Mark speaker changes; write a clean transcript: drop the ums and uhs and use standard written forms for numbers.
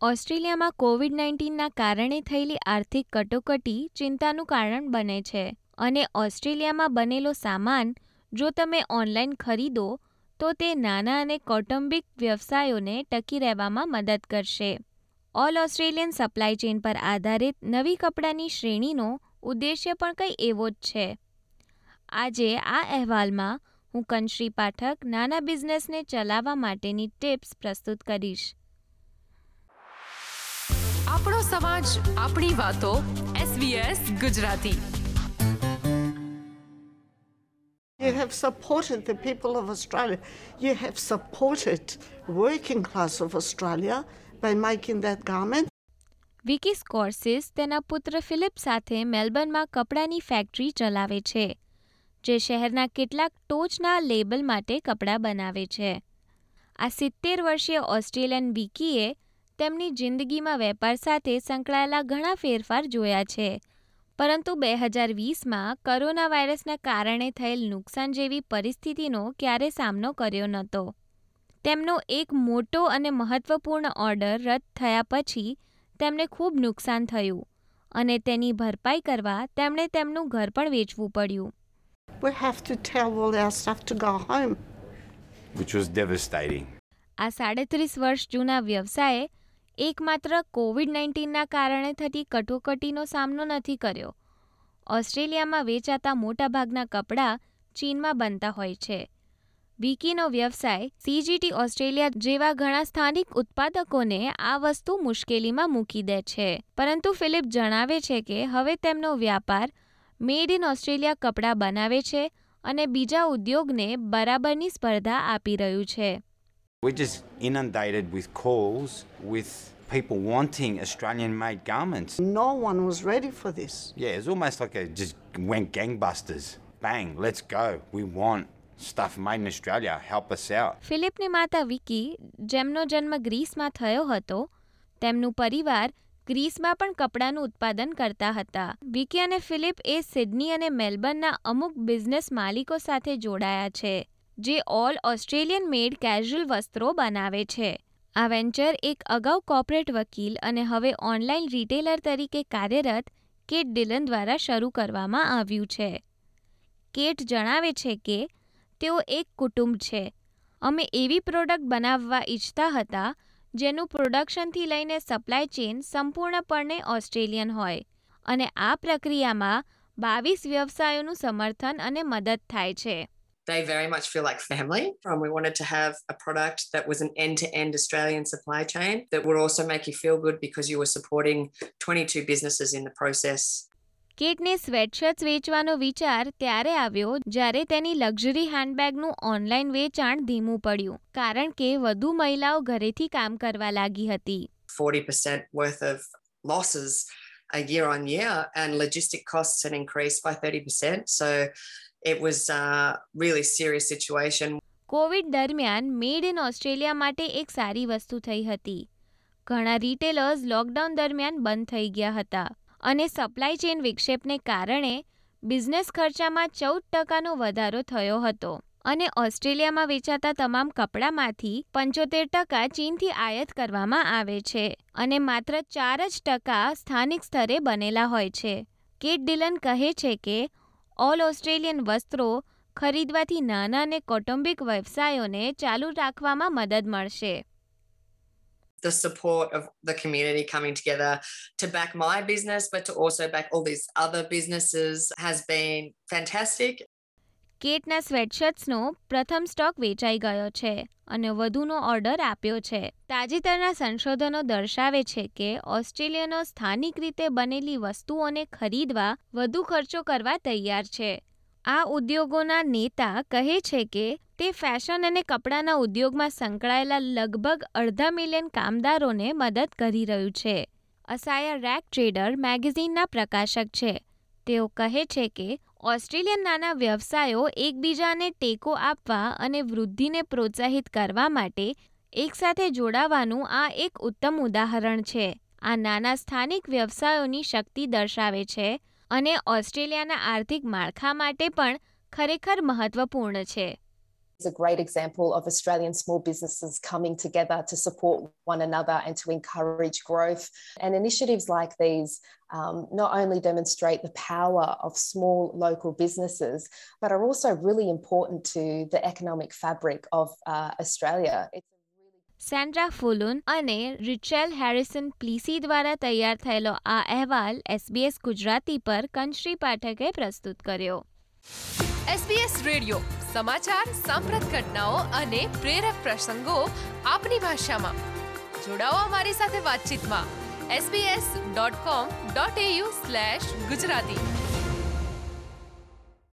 Speaker 1: ઓસ્ટ્રેલિયામાં કોવિડ-19ના કારણે થયેલી આર્થિક કટોકટી ચિંતાનું કારણ બને છે અને ઓસ્ટ્રેલિયામાં બનેલો સામાન જો તમે ઓનલાઈન ખરીદો તો તે નાના અને કૌટુંબિક વ્યવસાયોને ટકી રહેવામાં મદદ કરશે. ઓલ ઓસ્ટ્રેલિયન સપ્લાય ચેઇન પર આધારિત નવી કપડાની શ્રેણીનો ઉદ્દેશ્ય પણ કંઈ એવો જ છે. આજે આ અહેવાલમાં હું કંશ્રી પાઠક નાના બિઝનેસને ચલાવવા માટેની ટિપ્સ પ્રસ્તુત કરીશ.
Speaker 2: આપણો સમાજ, આપણી વાતો. SBS Gujarati.
Speaker 3: You have supported the people of Australia. You have supported working class of Australia by making that garment.
Speaker 1: Vicky સ્કોર્સિસ તેના પુત્ર ફિલિપ સાથે મેલબર્નમાં કપડાની ફેક્ટરી ચલાવે છે, જે શહેરના કેટલાક ટોચના લેબલ માટે કપડાં બનાવે છે. આ 70 વર્ષીય ઓસ્ટ્રેલિયન વિકીએ તેમની જિંદગીમાં વેપાર સાથે સંકળાયેલા ઘણા ફેરફાર જોયા છે, પરંતુ 2020માં કોરોના વાયરસના કારણે થયેલ નુકસાન જેવી પરિસ્થિતિનો ક્યારે સામનો કર્યો નહોતો. તેમનો એક મોટો અને મહત્વપૂર્ણ ઓર્ડર રદ થયા પછી તેમને ખૂબ નુકસાન થયું અને તેની ભરપાઈ કરવા તેમણે તેમનું ઘર પણ વેચવું પડ્યું.
Speaker 3: We have to tell all our staff to go home.
Speaker 4: Which was devastating.
Speaker 1: આ 33 વર્ષ જૂના વ્યવસાયે એકમાત્ર કોવિડ-19ના કારણે થતી કટોકટીનો સામનો નથી કર્યો. ઓસ્ટ્રેલિયામાં વેચાતા મોટાભાગના કપડાં ચીનમાં બનતા હોય છે. વિકીનો વ્યવસાય CGT ઓસ્ટ્રેલિયા જેવા ઘણા સ્થાનિક ઉત્પાદકોને આ વસ્તુ મુશ્કેલીમાં મૂકી દે છે, પરંતુ ફિલિપ જણાવે છે કે હવે તેમનો વ્યાપાર મેડ ઇન ઓસ્ટ્રેલિયા કપડાં બનાવે છે અને બીજા ઉદ્યોગને બરાબરની સ્પર્ધા આપી રહ્યું છે.
Speaker 4: We're just inundated with calls with people wanting Australian-made garments.
Speaker 3: No one was ready for this.
Speaker 4: Yeah, it's almost like it just went gangbusters. Bang, let's go. We want stuff made in Australia. Help us out.
Speaker 1: ફિલિપની માતા વિકી, જેમનો જન્મ ગ્રીસમાં થયો હતો, તેમનું પરિવાર ગ્રીસમાં પણ કપડાનું ઉત્પાદન કરતા હતા. વિકી અને ફિલિપ એ સિડની અને મેલબર્નના અમુક બિઝનેસ માલિકો સાથે જોડાયા છે, જે ઓલ ઓસ્ટ્રેલિયન મેડ કેઝ્યુઅલ વસ્ત્રો બનાવે છે. આ વેન્ચર એક અગાઉ કોર્પોરેટ વકીલ અને હવે ઓનલાઈન રિટેલર તરીકે કાર્યરત કેટ ડિલન દ્વારા શરૂ કરવામાં આવ્યું છે. કેટ જણાવે છે કે તેઓ એક કુટુંબ છે. અમે એવી પ્રોડક્ટ બનાવવા ઈચ્છતા હતા જેનું પ્રોડક્શનથી લઈને સપ્લાય ચેઇન સંપૂર્ણપણે ઓસ્ટ્રેલિયન હોય અને આ પ્રક્રિયામાં 22 વ્યવસાયોનું સમર્થન અને મદદ થાય છે.
Speaker 5: They very much feel like family. We wanted to have a product that was an end-to-end Australian supply chain that would also make you feel good because you were supporting 22 businesses in the process.
Speaker 1: કેટને સ્વેટશર્ટ્સ વેચવાનો વિચાર ત્યારે આવ્યો જ્યારે તેની luxury હેન્ડબેગનું online વેચાણ ધીમું પડ્યું, કારણ કે વધુ મહિલાઓ ઘરેથી કામ કરવા લાગી હતી.
Speaker 5: 40% worth of losses a year on year, and logistic costs had increased by 30%. So it was a really serious situation.
Speaker 1: Covid દરમિયાન મેડ ઇન ઓસ્ટ્રેલિયા માટે એક સારી વસ્તુ થઈ હતી. ઘણા રિટેલર્સ લોકડાઉન દરમિયાન બંધ થઈ ગયા હતા અને સપ્લાય ચેઇન વિક્ષેપને કારણે બિઝનેસ ખર્ચામાં 14% વધારો થયો હતો અને ઓસ્ટ્રેલિયામાં વેચાતા તમામ કપડામાંથી 75% ચીનથી આયાત કરવામાં આવે છે અને માત્ર 4% સ્થાનિક સ્તરે બનેલા હોય છે. કેટ ડિલન કહે છે કે ઓલ ઓસ્ટ્રેલિયન વસ્ત્રો ખરીદવાથી નાના અને કૌટુંબિક વ્યવસાયોને ચાલુ રાખવામાં મદદ મળશે.
Speaker 5: The support of the community coming together to back my business, but to also back all these other businesses has been fantastic.
Speaker 1: કેટના સ્વેટશર્ટ્સનો પ્રથમ સ્ટોક વેચાઈ ગયો છે અને વધુનો ઓર્ડર આપ્યો છે. તાજેતરના સંશોધનો દર્શાવે છે કે ઓસ્ટ્રેલિયનો સ્થાનિક રીતે બનેલી વસ્તુઓને ખરીદવા વધુ ખર્ચો કરવા તૈયાર છે. આ ઉદ્યોગોના નેતા કહે છે કે તે ફેશન અને કપડાના ઉદ્યોગમાં સંકળાયેલા લગભગ 2.5 મિલિયન કામદારોને મદદ કરી રહ્યું છે. અસાયા રેક ટ્રેડર મેગેઝિનના પ્રકાશક છે. તેઓ કહે છે કે ઓસ્ટ્રેલિયન નાના વ્યવસાયો એકબીજાને ટેકો આપવા અને વૃદ્ધિને પ્રોત્સાહિત કરવા માટે એકસાથે જોડાવાનું આ એક ઉત્તમ ઉદાહરણ છે. આ નાના સ્થાનિક વ્યવસાયોની શક્તિ દર્શાવે છે અને ઓસ્ટ્રેલિયાના આર્થિક માળખા માટે પણ ખરેખર મહત્વપૂર્ણ છે.
Speaker 6: is a great example of Australian small businesses coming together to support one another and to encourage growth. And initiatives like these not only demonstrate the power of small local businesses, but are also really important to the economic fabric of Australia.
Speaker 1: Sandra Fulun અને Rachel Harrison પ્લીસી દ્વારા તૈયાર થયેલો આ અહેવાલ SBS Gujarati પર કંચરી પાઠકે પ્રસ્તુત કર્યો.
Speaker 2: SBS radio સમાચાર, સાંપ્રત ઘટનાઓ અને પ્રેરક પ્રસંગો આપની ભાષામાં. જોડાઓ અમારી સાથે વાતચીતમાં sbs.com.au/gujarati.